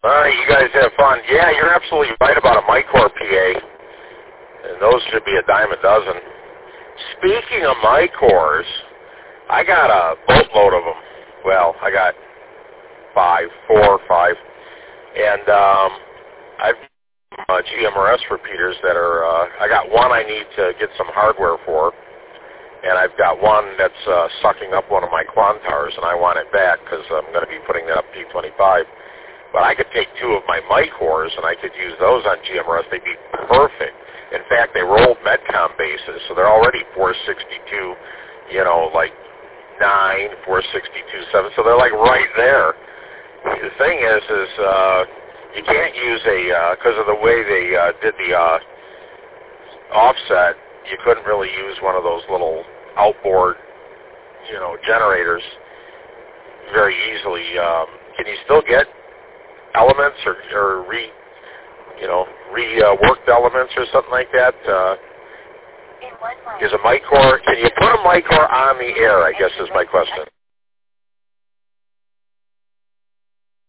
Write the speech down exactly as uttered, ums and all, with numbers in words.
All right, you guys have fun. Yeah, you're absolutely right about a Micor P A, and those should be a dime a dozen. Speaking of Micors, I got a boatload of them. Well, I got five, four or five, and um, I've uh, G M R S repeaters that are. Uh, I got one I need to get some hardware for, and I've got one that's uh, sucking up one of my Quantars, and I want it back because I'm going to be putting that up P twenty-five. But I could take two of my Micors, and I could use those on G M R S. They'd be perfect. In fact, they rolled Medcom bases, so they're already four sixty-two, you know, like nine, four sixty-two, seven. So they're like right there. The thing is, is uh, you can't use a, because of the way they uh, did the uh, offset, you couldn't really use one of those little outboard, you know, generators very easily. Um, can you still get elements or, or re, you know, reworked uh, elements or something like that? Uh, is a Micor, can you put a Micor on the air, I guess is my question.